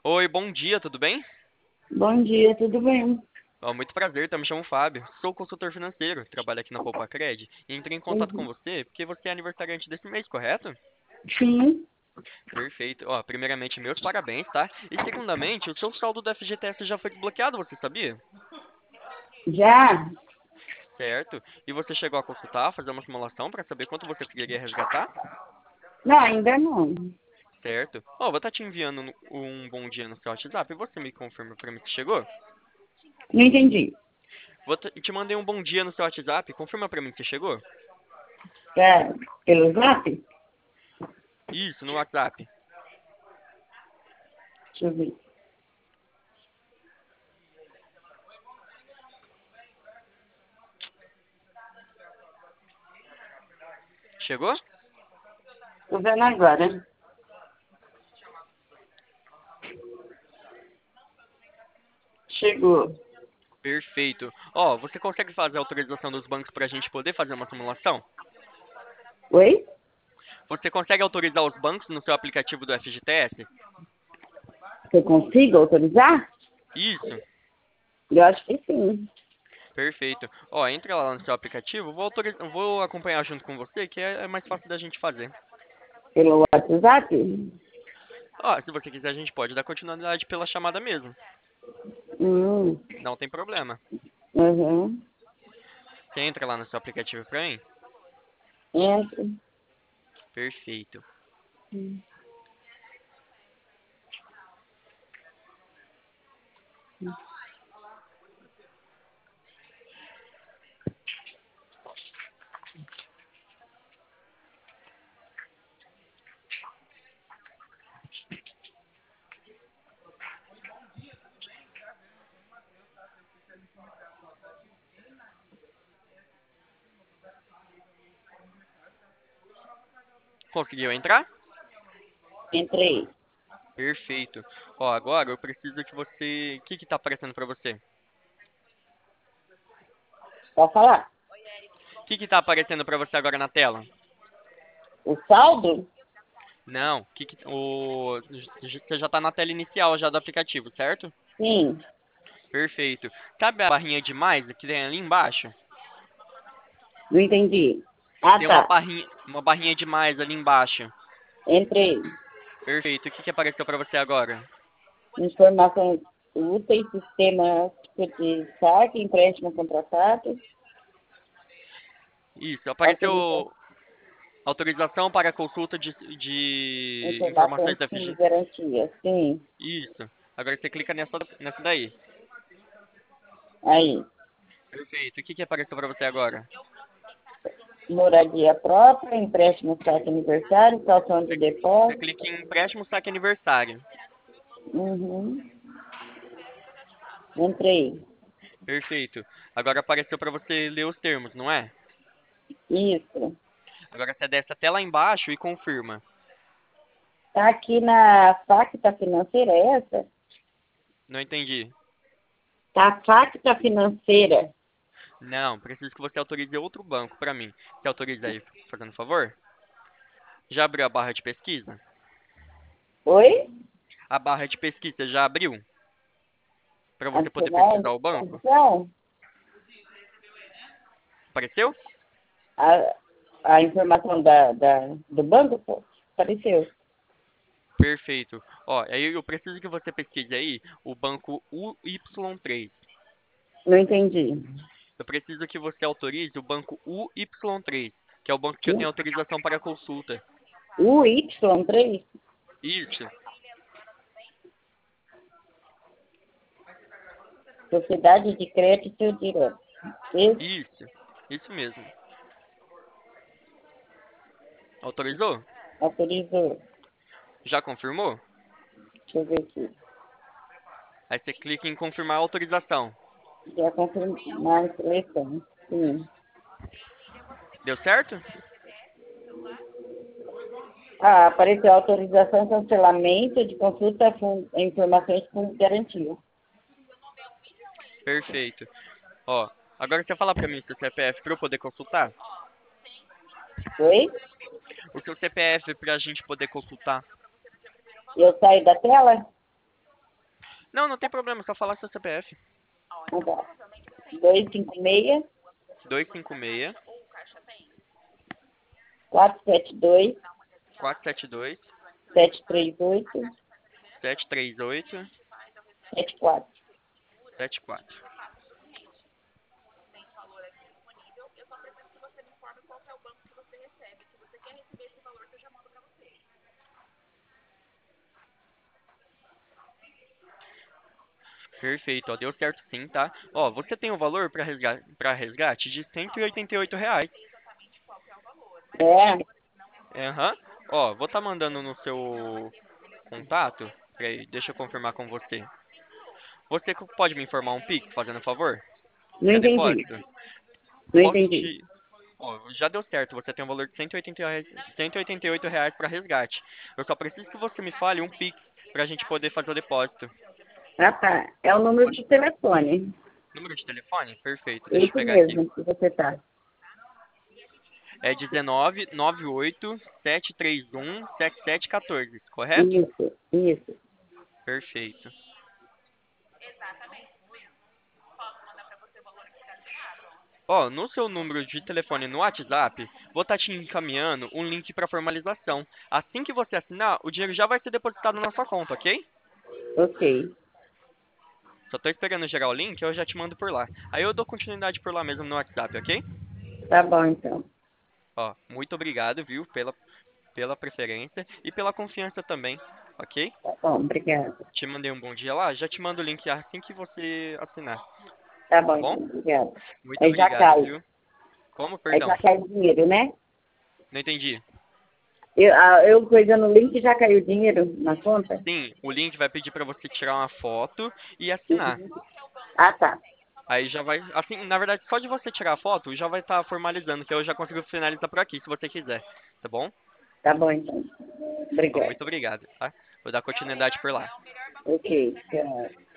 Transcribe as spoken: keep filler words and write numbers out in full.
Oi, bom dia, tudo bem? Bom dia, tudo bem? Ó, muito prazer, tá? Me chamo Fábio. Sou consultor financeiro, trabalho aqui na Poupa-Cred e entrei em contato com Uhum. você porque você é aniversariante desse mês, correto? Sim, Perfeito. Ó, primeiramente, meus parabéns, tá? E segundamente, o seu saldo do F G T S já foi desbloqueado, você sabia? já? Certo. E você chegou a consultar, fazer uma simulação para saber quanto você conseguiria resgatar? Não, ainda não. Certo. Ó, vou estar te enviando no- um bom dia no seu WhatsApp e você me confirma para mim se chegou? Não entendi. Vou te te mandei um bom dia no seu WhatsApp, confirma para mim se chegou? Tá pelo zap? Isso, no WhatsApp. Deixa eu ver. Chegou? Tô vendo agora. Chegou. Perfeito. Ó, você consegue fazer a autorização dos bancos para a gente poder fazer uma simulação? Oi? Você consegue autorizar os bancos no seu aplicativo do F G T S? Eu consigo autorizar? Isso, Eu acho que sim. perfeito. Ó, entra lá no seu aplicativo, vou, autoriz... vou acompanhar junto com você, que é é mais fácil da gente fazer. Pelo WhatsApp? Ó, se você quiser, a gente pode dar continuidade pela chamada mesmo. Hum. Não tem problema. Uhum. Você entra lá no seu aplicativo pra mim? Entra. Perfeito. Hum. Conseguiu entrar? Entrei. Perfeito. Ó, agora eu preciso que você... O que que tá aparecendo pra você? Pode falar? O que que tá aparecendo pra você agora na tela? O saldo? Não, que que, o, você já tá na tela inicial já do aplicativo, certo? Sim. Perfeito. Sabe a barrinha de mais que tem ali embaixo? Não entendi. Ah, Tem uma tá. barrinha, uma barrinha de mais ali embaixo. Entrei. Perfeito. O que que apareceu pra você agora? Informações úteis, sistema de saque, empréstimo contratado, Isso, autorização, apareceu autorização para consulta de, de informações informações da de F G. garantia. Sim. Isso. Agora você clica nessa, nessa daí. Aí. Perfeito. O que que apareceu pra você agora? Moradia própria, empréstimo saque aniversário, calção de Você, você depósito. clica em empréstimo saque aniversário. Uhum. Entrei. Perfeito. Agora apareceu para você ler os termos, não é? Isso. Agora você desce até lá embaixo e confirma. Tá aqui na Facta Financeira, é essa? Não entendi. Tá a Facta Financeira. Não, preciso que você autorize outro banco para mim. Você autoriza aí, fazendo favor? Já abriu a barra de pesquisa? Oi? A barra de pesquisa já abriu? Para você poder Adicionar pesquisar o banco? informação? Apareceu? A, a informação da, da, do banco pô, apareceu. Perfeito. Ó, aí eu preciso que você pesquise aí o banco U Y três. Não entendi. Eu preciso que você autorize o banco U Y três, que é o banco que eu tenho autorização para consulta. O Y três. Isso, Sociedade de Crédito Direto. Esse isso, isso mesmo. Autorizou? autorizou. Já confirmou? Deixa eu ver aqui. Aí você clica em confirmar a autorização. Já confirmar a seleção. Sim. Deu certo? Ah, apareceu autorização cancelamento de consulta com informações com garantia. Perfeito. Ó, agora você fala pra mim o seu C P F para eu poder consultar? Oi? O seu C P F pra gente poder consultar. Eu saio da tela? Não, não tem problema, só falar seu C P F. Então tá. dois cinco seis, dois cinco seis, quatro sete dois, quatro sete dois, sete três oito, sete três oito, sete quatro. sete quatro. Perfeito, ó, deu certo sim, tá? Ó, você tem o valor para resgate, para resgate de cento e oitenta e oito reais. É, Aham. Ó, vou estar mandando no seu contato. Peraí, deixa eu confirmar com você. Você co- pode me informar um Pix, fazendo um favor? não É entendi. depósito? Não Posso entendi. te... Ó, já deu certo, você tem um valor de cento e oitenta reais, cento e oitenta e oito reais para resgate. Eu só preciso que você me fale um Pix pra gente poder fazer o depósito. Ah, tá. É o número de telefone. Número de telefone? Perfeito, deixa eu Esse pegar aqui. mesmo que você tá. É dezenove, noventa e oito, setecentos e trinta e um, setenta e sete quatorze, correto? Isso, isso. Perfeito. Ó, no seu número de telefone no WhatsApp, vou estar te encaminhando um link para formalização. Assim que você assinar, o dinheiro já vai ser depositado na sua conta, ok? Ok. Só tô esperando gerar o link, eu já te mando por lá. Aí eu dou continuidade por lá mesmo no WhatsApp, ok? Tá bom, então. Ó, muito obrigado, viu, pela, pela preferência e pela confiança também, ok? Tá bom, obrigada. Te mandei um bom dia lá, já te mando o link assim que você assinar, Tá tá bom, bom? então, obrigada. Muito Aí já obrigado, cai. viu? Como, Aí perdão? já cai o dinheiro, né? Não entendi. Eu, ah, eu coisando o link já caiu o dinheiro na conta? Sim, o link vai pedir para você tirar uma foto e assinar. Uhum. Ah, tá. Aí já vai, assim, na verdade, só de você tirar a foto, já vai estar formalizando, que eu já consigo finalizar por aqui, se você quiser, tá bom? Tá bom, então. Ó, Obrigada. muito obrigado, tá? Vou dar continuidade por lá. Ok, tchau.